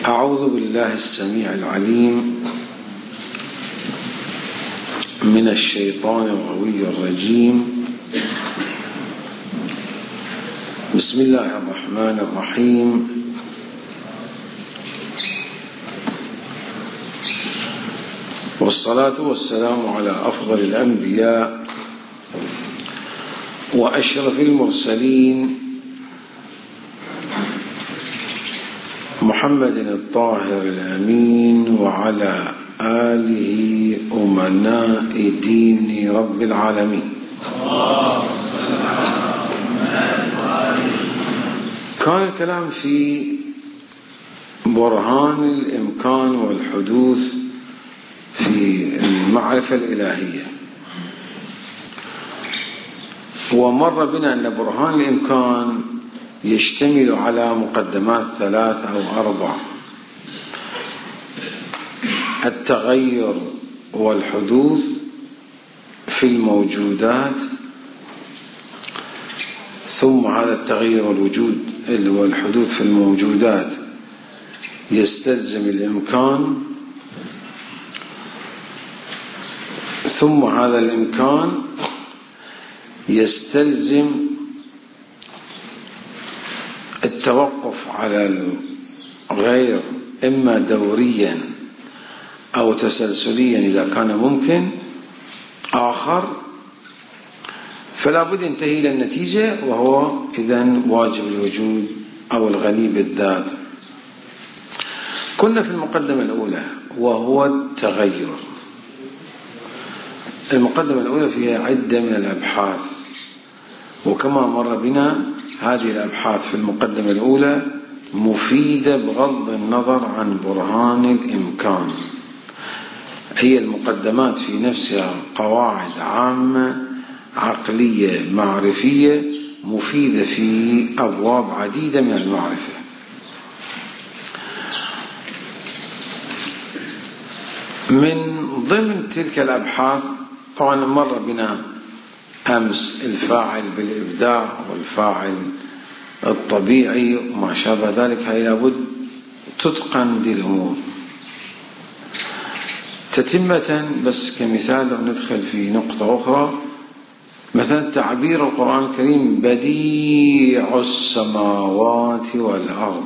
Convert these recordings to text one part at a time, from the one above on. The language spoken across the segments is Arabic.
أعوذ بالله السميع العليم من الشيطان الغوي الرجيم. بسم الله الرحمن الرحيم. والصلاة والسلام على أفضل الأنبياء وأشرف المرسلين محمد الطاهر الأمين وعلى آله أمناء دين رب العالمين. كان الكلام في برهان الإمكان والحدوث في المعرفة الإلهية، ومر بنا أن برهان الإمكان يشتمل على مقدمات 3 أو 4: التغير والحدوث في الموجودات، ثم هذا التغير والحدوث في الموجودات يستلزم الإمكان، ثم هذا الإمكان يستلزم التوقف على الغير إما دوريا أو تسلسليا إذا كان ممكن آخر، فلا بد ينتهي إلى النتيجة، وهو إذن واجب الوجود أو الغني بالذات. كنا في المقدمة الأولى وهو التغير. المقدمة الأولى فيها عدة من الأبحاث، وكما مر بنا هذه الأبحاث في المقدمة الأولى مفيدة بغض النظر عن برهان الإمكان. هي المقدمات في نفسها قواعد عامة عقلية معرفية مفيدة في أبواب عديدة من المعرفة. من ضمن تلك الأبحاث طبعا مر بنا أمس الفاعل بالإبداع والفاعل الطبيعي وما شابه ذلك. هاي لابد تتقن دي الأمور تتمة. بس كمثال لو ندخل في نقطة أخرى، مثلا تعبير القرآن الكريم بديع السماوات والأرض،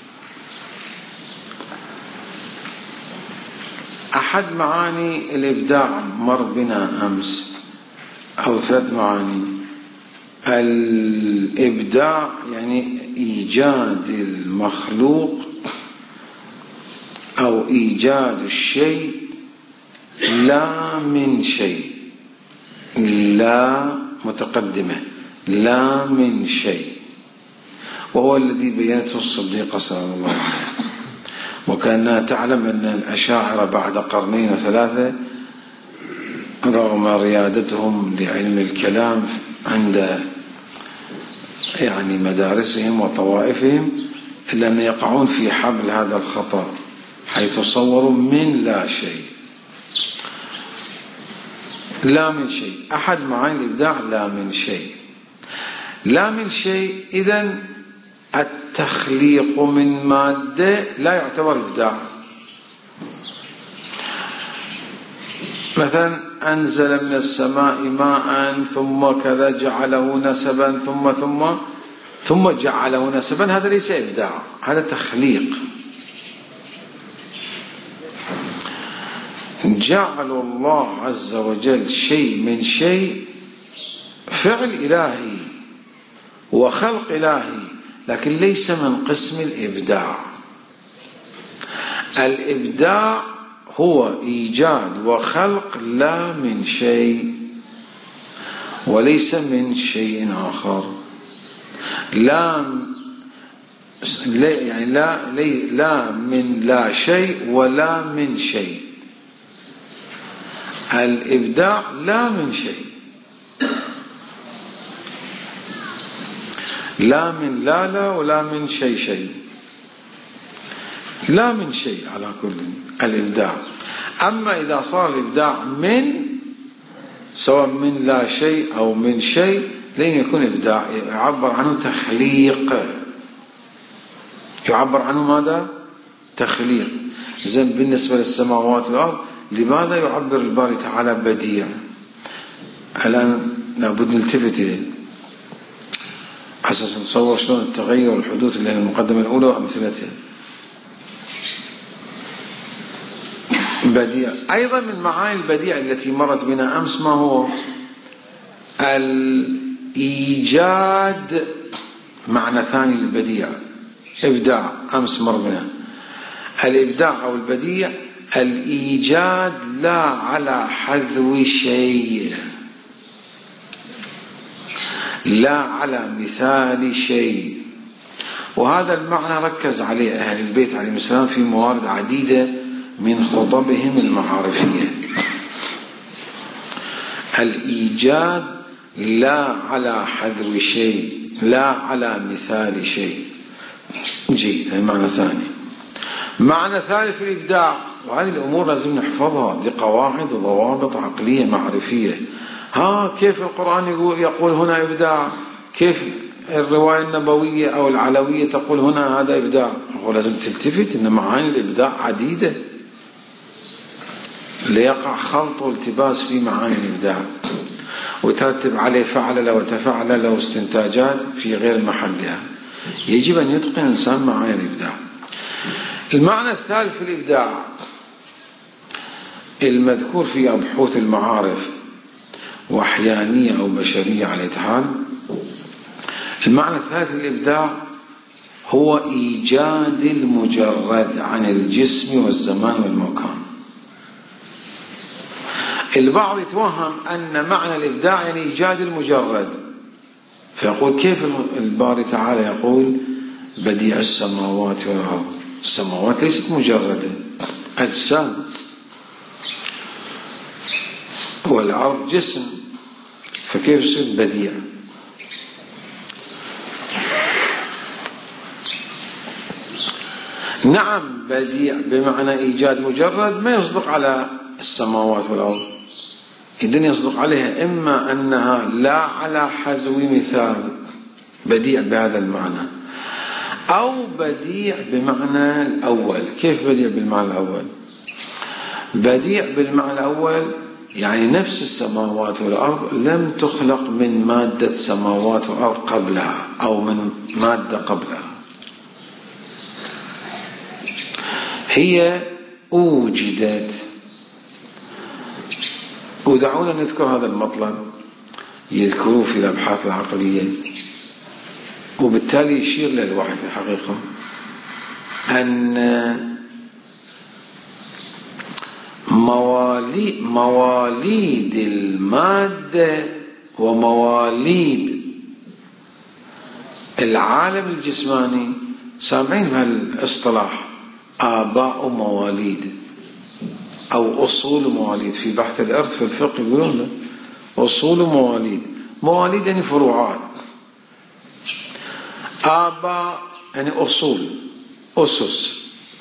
أحد معاني الإبداع مر بنا أمس أو 3 معاني. الإبداع يعني إيجاد المخلوق أو إيجاد الشيء لا من شيء، لا متقدمة، لا من شيء، وهو الذي بينته الصديقة صلى الله عليه وسلم. وكأنها تعلم أن الأشاعرة بعد 2 و3 رغم ريادتهم لعلم الكلام عند مدارسهم وطوائفهم، إلا أن يقعون في حبل هذا الخطأ، حيث صوروا من لا شيء، لا من شيء. أحد معاني الإبداع لا من شيء، لا من شيء. إذن التخليق من مادة لا يعتبر إبداع. مثلا أنزل من السماء ماء ثم كذا جعله نسبا ثم جعله نسبا، هذا ليس إبداع، هذا تخليق. جعل الله عز وجل شيء من شيء فعل إلهي وخلق إلهي، لكن ليس من قسم الإبداع. الإبداع هو إيجاد وخلق لا من شيء وليس من شيء آخر. لا من لا شيء ولا من شيء. الإبداع لا من شيء، لا من لا ولا من شيء، لا من شيء على كل الإبداع. أما إذا صار الإبداع سواء من لا شيء أو من شيء، لن يكون إبداع، يعبر عنه تخليق. يعبر عنه ماذا؟ تخليق. زين بالنسبة للسماوات والأرض لماذا يعبر الباري تعالى بديع؟ الآن لابد نلتفت إليه أساس نتصور شلون التغير والحدوث اللي هي المقدمة الأولى وأمثلتها. بديع أيضا من معاني البديع التي مرت بنا أمس ما هو الإيجاد، معنى ثاني للبديع إبداع، أمس مر بنا الإبداع أو البديع الإيجاد لا على حذو شيء، لا على مثال شيء. وهذا المعنى ركز عليه أهل البيت عليهم السلام في موارد عديدة من خطبهم المعارفية. الإيجاد لا على حذو شيء، لا على مثال شيء. جيد، هذا معنى ثاني. معنى ثالث في الإبداع، وهذه الأمور لازم نحفظها، دي قواعد وضوابط عقلية معرفية. كيف القرآن يقول هنا إبداع؟ كيف الرواية النبوية أو العلوية تقول هنا هذا إبداع؟ ولازم تلتفت أن معاني الإبداع عديدة، ليقع خلط والتباس في معاني الإبداع وترتب عليه فعل وتفعل واستنتاجات في غير محلها. يجب أن يتقن الإنسان معاني الإبداع. المعنى الثالث في الإبداع المذكور في أبحوث المعارف وأحيانية أو بشرية على حال، المعنى الثالث للإبداع هو إيجاد المجرد عن الجسم والزمان والمكان. البعض يتوهم أن معنى الإبداع يعني إيجاد المجرد، فيقول كيف الباري تعالى يقول بديع السماوات والأرض؟ السماوات ليست مجردة، أجسام، والأرض جسم، فكيف يصير بديع؟ نعم، بديع بمعنى إيجاد مجرد ما يصدق على السماوات والأرض، إذن يصدق عليها إما أنها لا على حذو مثال، بديع بهذا المعنى، أو بديع بمعنى الأول. كيف بديع بالمعنى الأول؟ بديع بالمعنى الأول يعني نفس السماوات والأرض لم تخلق من مادة سماوات وأرض قبلها أو من مادة قبلها، هي أوجدت. ودعونا نذكر هذا المطلب يذكروه في الأبحاث العقلية، وبالتالي يشير للوحي في الحقيقة أن مواليد المادة ومواليد العالم الجسماني، سامعين بهالاصطلاح آباء مواليد أو أصول مواليد، في بحث الإرث في الفقه يقولون أصول مواليد. مواليد يعني فروعات، آباء يعني أصول، أسس،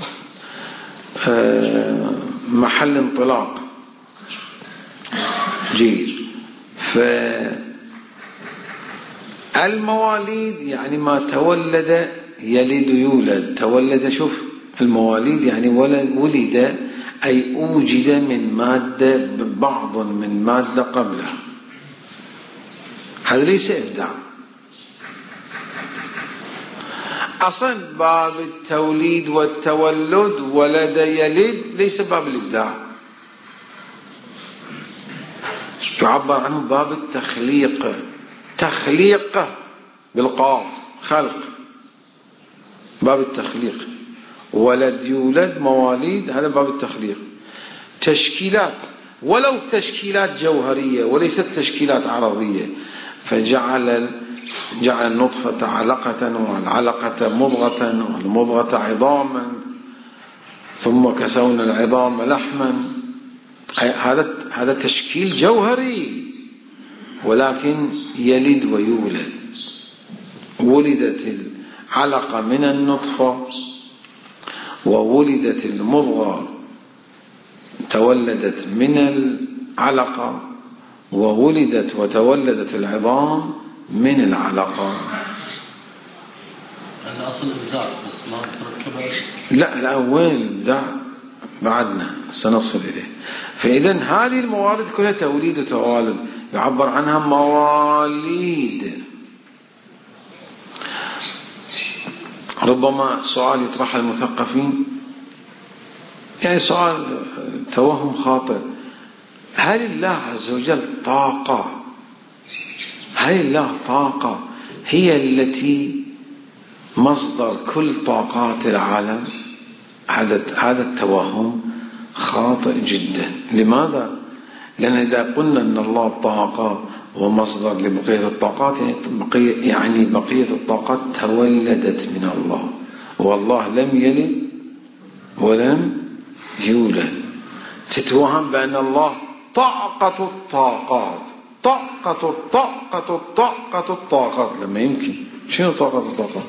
محل انطلاق. جيد. فالمواليد يعني ما تولد يلد يولد، تولد، شوف المواليد يعني ولد أي أوجد من مادة، بعض من مادة قبلها. هذا ليس إبداع أصلا. باب التوليد والتولد، ولد يلد، ليس باب الإبداع، يعبر عنه باب التخليق، تخليق بالقاف، خلق، باب التخليق. ولد يولد مواليد، هذا باب التخليق. تشكيلات، ولو تشكيلات جوهرية وليست تشكيلات عرضية، فجعل النطفة علقة، والعلقة مضغة، والمضغة عظاما، ثم كسونا العظام لحما. هذا تشكيل جوهري، ولكن يلد ويولد. ولدت العلقة من النطفة، وولدت المضغة تولدت من العلقة، وولدت وتولدت العظام من العلقة. أصل إبداع بس ما تركبها. لا وين الإبداع؟ بعدنا سنصل إليه. فإذا هذه الموارد كلها توليد وتوالد، يعبر عنها مواليد. ربما سؤال يطرح المثقفين، يعني سؤال توهم خاطئ: هل الله عز وجل طاقة؟ هل الله طاقة هي التي مصدر كل طاقات العالم؟ هذا التوهم خاطئ جدا. لماذا؟ لأن إذا قلنا أن الله طاقة ومصدر لبقية الطاقات، يعني بقية الطاقات تولدت من الله، والله لم يلد ولم يولد. تتوهم بأن الله طاقة الطاقات، طاقة الطاقات. لما يمكن. شنو طاقة الطاقات؟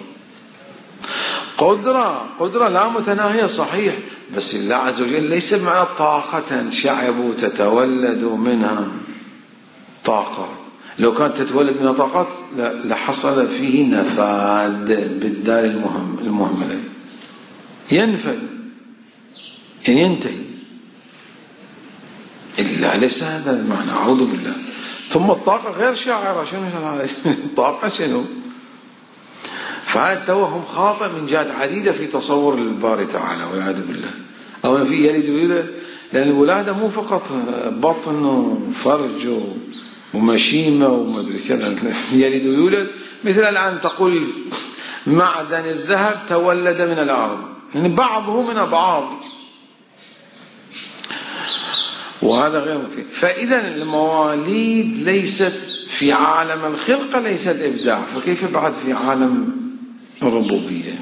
قدرة لا متناهية، صحيح، بس الله عز وجل ليس معنى طاقة شعب تتولد منها طاقة. لو كانت تتولد منها طاقات لحصل فيه نفاد بالدال المهملة، ينفد يعني ينتهي. إلا ليس هذا المعنى، أعوذ بالله. ثم الطاقة غير شاعرة، شنو الطاقة شنو؟ فهذا التوهم خاطئ من جهات عديدة في تصور الباري تعالى والعياذ بالله. أو في يلد ويولد، لأن الولادة مو فقط بطن وفرج ومشيمة ومدري كذا. يلد ويولد مثل الآن تقول معدن الذهب تولد من الأرض، يعني بعضه من بعض، وهذا غير مفيد. فإذا المواليد ليست في عالم الخلقة، ليست إبداع، فكيف بعد في عالم الربوبية؟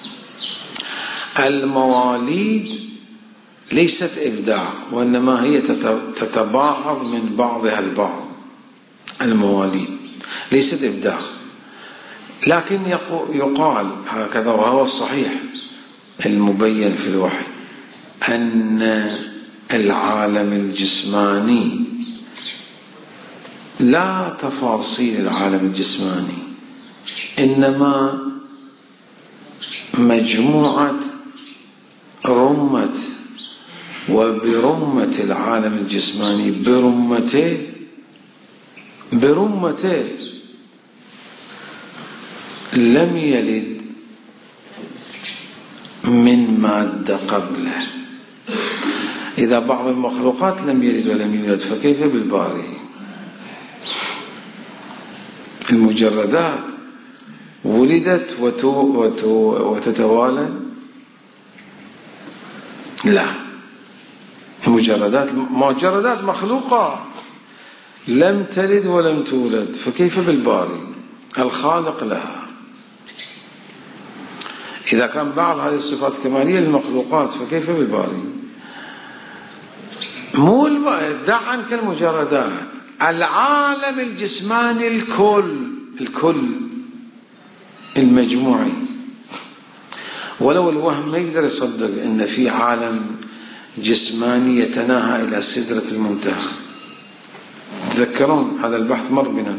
المواليد ليست إبداع، وإنما هي تتباعض من بعضها البعض. المواليد ليست إبداع، لكن يقال هكذا، وهو الصحيح المبين في الوحي، أن العالم الجسماني لا تفاصيل العالم الجسماني، إنما مجموعة رمة، وبرمة العالم الجسماني برمته لم يلد من مادة قبله. إذا بعض المخلوقات لم يلد ولم يولد، فكيف بالباري؟ المجردات ولدت وتتوالد؟ لا، مجردات مخلوقة لم تلد ولم تولد، فكيف بالباري الخالق لها؟ إذا كان بعض هذه الصفات كمالية للمخلوقات، فكيف بالباري؟ مو دع عنك المجردات، العالم الجسماني الكل المجموعي. ولو الوهم ما يقدر يصدق ان في عالم جسماني يتناهى الى سدرة المنتهى. تذكرون هذا البحث مر بنا،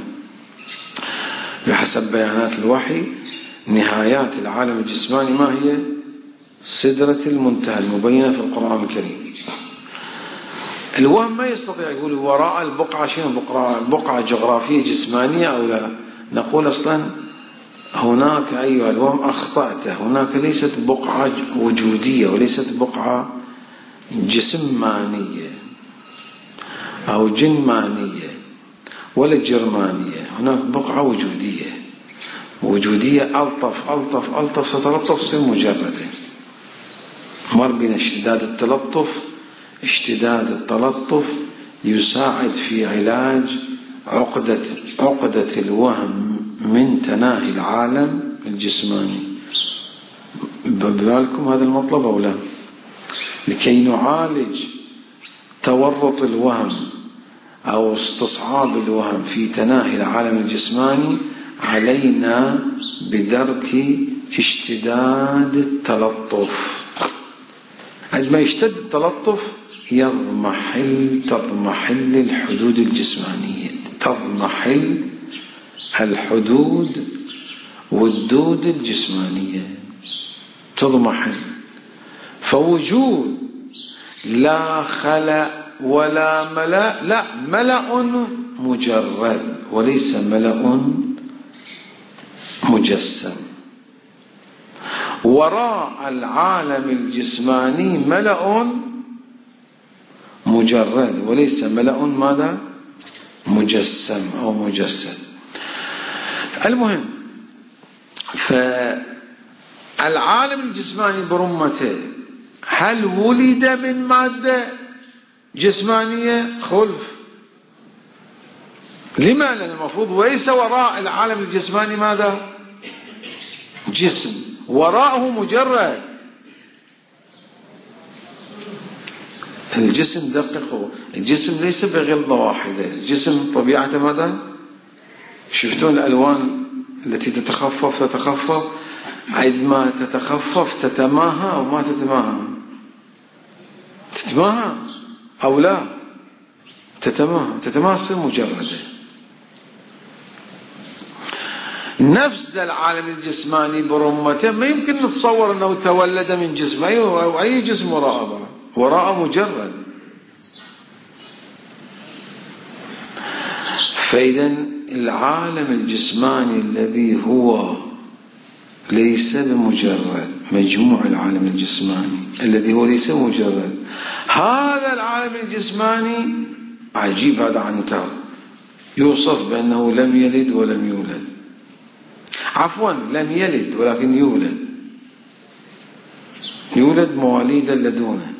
بحسب بيانات الوحي نهايات العالم الجسماني ما هي؟ سدرة المنتهى المبينة في القرآن الكريم. الوهم ما يستطيع يقول وراء البقعة شنو، بقعة جغرافية جسمانية أو لا. نقول أصلا هناك أيها الوهم أخطأت، هناك ليست بقعة وجودية، وليست بقعة جسمانية أو جنمانية ولا جرمانية، هناك بقعة وجودية ألطف ستلطف تصير مجردة. مر بنا اشتداد التلطف يساعد في علاج عقدة الوهم من تناهي العالم الجسماني. ببالكم هذا المطلب أو لا؟ لكي نعالج تورط الوهم أو استصعاب الوهم في تناهي العالم الجسماني، علينا بدرك اشتداد التلطف. عندما يشتد التلطف تضمحل الحدود الجسمانية، تضمحل الحدود والدود الجسمانية تضمحل. فوجود لا خلأ ولا ملأ، لا، ملأ مجرد وليس ملأ مجسم. وراء العالم الجسماني ملأ مجرد وليس ملأ ماذا؟ مجسم أو مجسد. المهم، فالعالم الجسماني برمته هل ولد من مادة جسمانية؟ خلف. لما؟ لأن المفروض ليس وراء العالم الجسماني ماذا؟ جسم، وراءه مجرد. الجسم دققوا، الجسم ليس بغلظة واحدة، الجسم طبيعته ماذا؟ شفتون الألوان التي تتخفف عندما تتخفف تتماهى أو ما تتماهى؟ تتماهى أو لا؟ تتماهى تصير مجردة. نفس العالم الجسماني برمته ما يمكن نتصور أنه تولد من جسم، أي جسم وراءه مجرد. فإذا العالم الجسماني الذي هو ليس بمجرد، مجموع العالم الجسماني الذي هو ليس مجرد، هذا العالم الجسماني عجيب. هذا عنتر يوصف بأنه لم يلد ولم يولد، عفوا لم يلد ولكن يولد مواليدا لدونه.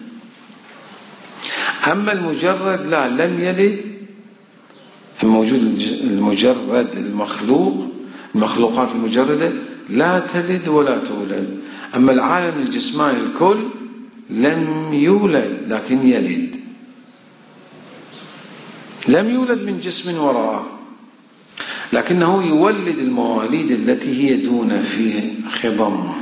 أما المجرد لا، لم يلد. الموجود المجرد المخلوقات المجردة لا تلد ولا تولد. أما العالم الجسماني الكل لم يولد لكن يلد، لم يولد من جسم وراءه، لكنه يولد المواليد التي هي دون في خضمه.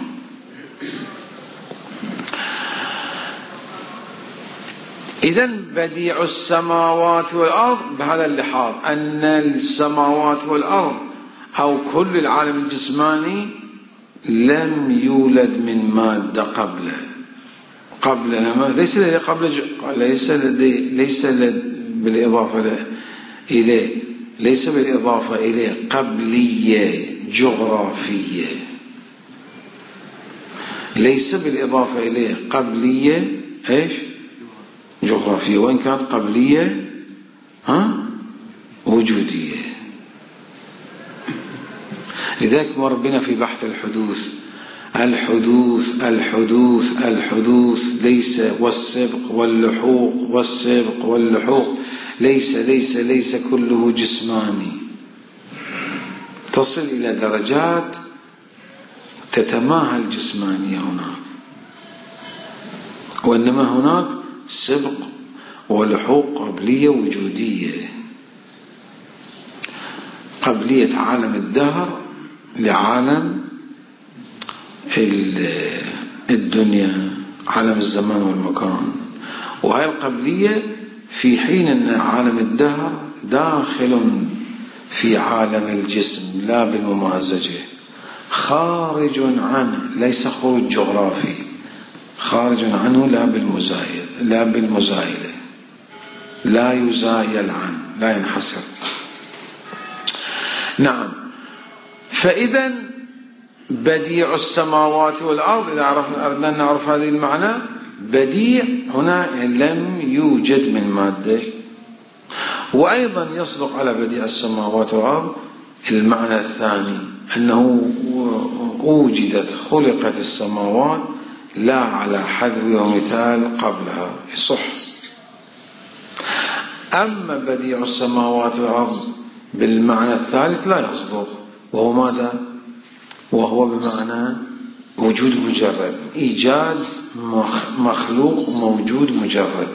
إذن بديع السماوات والأرض بهذا اللحاظ أن السماوات والأرض أو كل العالم الجسماني لم يولد من مادة قبل ليس بالإضافة إليه، ليس بالإضافة إليه، قبلية جغرافية، ليس بالإضافة إليه قبلية إيش؟ جغرافية، وإن كانت قبلية وجودية. لذلك مر بنا في بحث الحدوث ليس، والسبق واللحوق ليس كله جسماني، تصل إلى درجات تتماهى الجسمانية هناك، وإنما هناك سبق ولحوق قبلية وجودية. قبلية عالم الدهر لعالم الدنيا، عالم الزمان والمكان. وهي القبلية في حين أن عالم الدهر داخل في عالم الجسم لا بالممازجة، خارج عنه، ليس خروج جغرافي، خارج عنه لا بالمزايلة، لا يزايل عنه، لا ينحسر. نعم. فإذا بديع السماوات والأرض، إذا أردنا أن نعرف هذه المعنى، بديع هنا لم يوجد من مادة. وأيضا يصدق على بديع السماوات والأرض المعنى الثاني، أنه خلقت السماوات لا على حذو ومثال قبلها، يصح. أما بديع السماوات والأرض بالمعنى الثالث لا يصدق، وهو ماذا؟ وهو بمعنى وجود مجرد، إيجاد مخلوق موجود مجرد.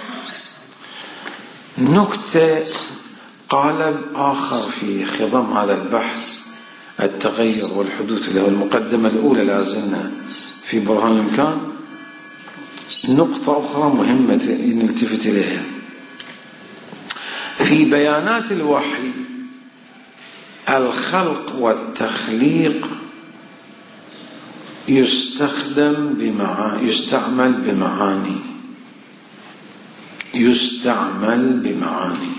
نكتة قالب آخر في خضم هذا البحث التغير والحدوث، اللي هو المقدمة الأولى لازلنا في برهان الإمكان. نقطة أخرى مهمة نلتفت إليها في بيانات الوحي: الخلق والتخليق يستعمل بمعاني.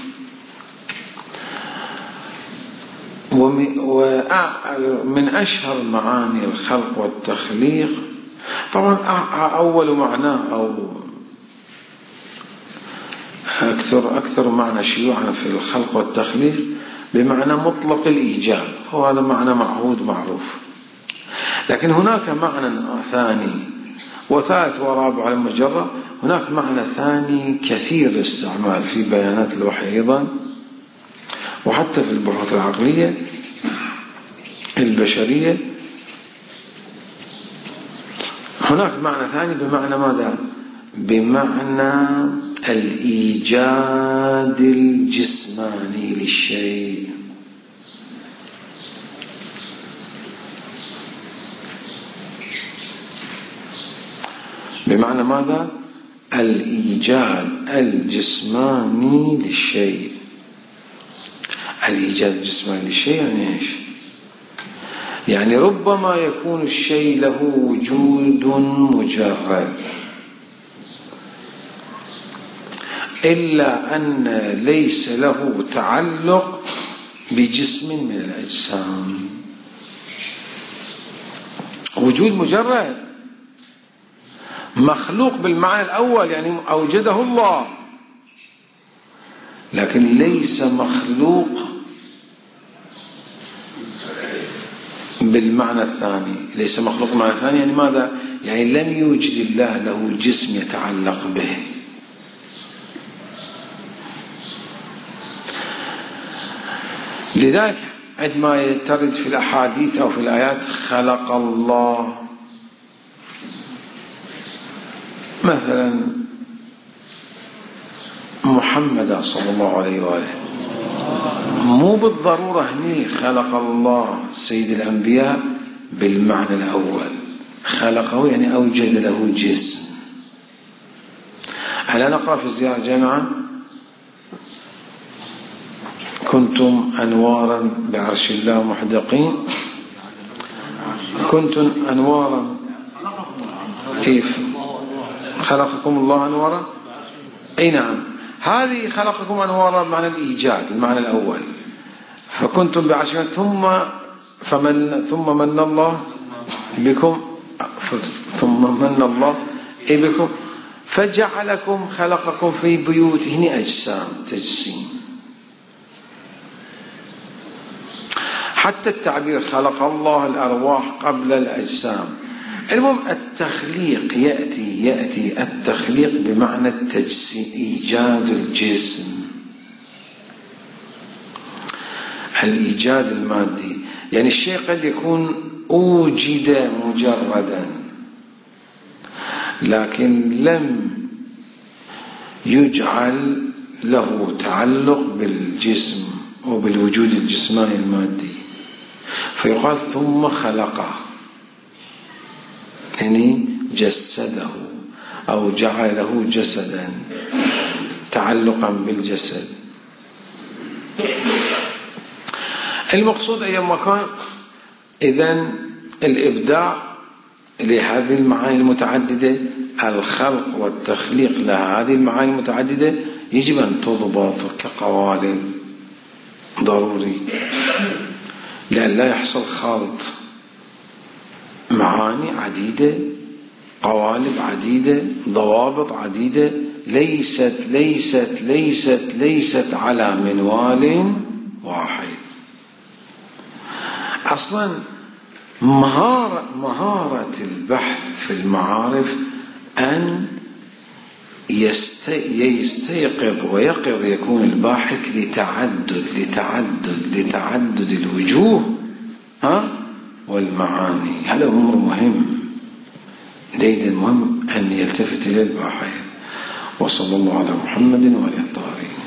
ومن أشهر معاني الخلق والتخليق، طبعا أول معناه أو أكثر معنى شيوعا في الخلق والتخليق بمعنى مطلق الإيجاد، وهذا معنى معهود معروف. لكن هناك معنى ثاني وثالث ورابع المجرة، هناك معنى ثاني كثير الاستعمال في بيانات الوحي أيضا، وحتى في البحوث العقلية البشرية. هناك معنى ثاني بمعنى ماذا؟ بمعنى الإيجاد الجسماني للشيء. بمعنى ماذا؟ الإيجاد الجسماني للشيء. الإيجاد الجسماني للشيء يعني إيش؟ يعني ربما يكون الشيء له وجود مجرد، إلا أن ليس له تعلق بجسم من الأجسام. وجود مجرد، مخلوق بالمعنى الأول يعني أوجده الله، لكن ليس مخلوق بالمعنى الثاني. ليس مخلوق بالمعنى الثاني يعني ماذا؟ يعني لم يوجد الله له جسم يتعلق به. لذلك عندما ترد في الأحاديث أو في الآيات خلق الله مثلا محمد صلى الله عليه وآله، مو بالضرورة هني خلق الله سيد الأنبياء بالمعنى الأول، خلقه يعني أوجد له جسم. ألا نقرأ في الزيارة جامعة كنتم أنوارا بعرش الله محدقين، كنتم أنوارا كيف خلقكم الله أنوارا؟ أي نعم، هذه خلقكم أنوارا بمعنى الإيجاد المعنى الأول. فكنتم بعرش ثم من الله بكم، ثم من الله بكم فجعلكم خلقكم في بيوته أجسام تجسيم. حتى التعبير خلق الله الأرواح قبل الأجسام. المهم التخليق يأتي التخليق بمعنى التجسيم، إيجاد الجسم، الإيجاد المادي. يعني الشيء قد يكون أوجد مجردا لكن لم يجعل له تعلق بالجسم وبالوجود الجسماني المادي، فيقال ثم خلقه يعني جسده أو جعله جسدا تعلقا بالجسد. المقصود أيما كان إذن الإبداع لهذه المعاني المتعددة، الخلق والتخليق لها هذه المعاني المتعددة يجب أن تضبط كقوالب ضروري، لأن لا يحصل خلط. معاني عديدة، قوالب عديدة، ضوابط عديدة، ليست على منوال واحد. أصلا مهارة البحث في المعارف أن يستيقظ ويقظ يكون الباحث لتعدد الوجوه والمعاني. هذا أمر مهم جدا، مهم أن يلتفت إلى الباحث. وصلى الله على محمد وعلى آله الطاهرين.